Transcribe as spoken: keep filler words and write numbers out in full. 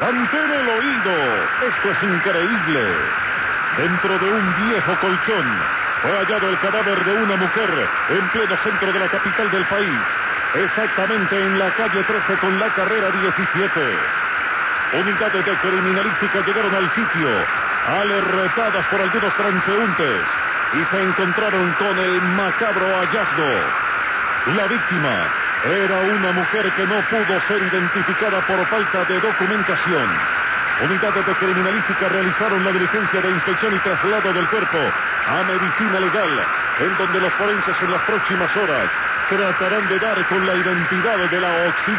Mantén el oído, esto es increíble. Dentro de un viejo colchón fue hallado el cadáver de una mujer en pleno centro de la capital del país, exactamente en la calle trece con la carrera diecisiete. Unidades de criminalística llegaron al sitio, alertadas por algunos transeúntes, y se encontraron con el macabro hallazgo. La víctima era una mujer que no pudo ser identificada por falta de documentación. Unidades de criminalística realizaron la diligencia de inspección y traslado del cuerpo a medicina legal, en donde los forenses en las próximas horas tratarán de dar con la identidad de la occiso.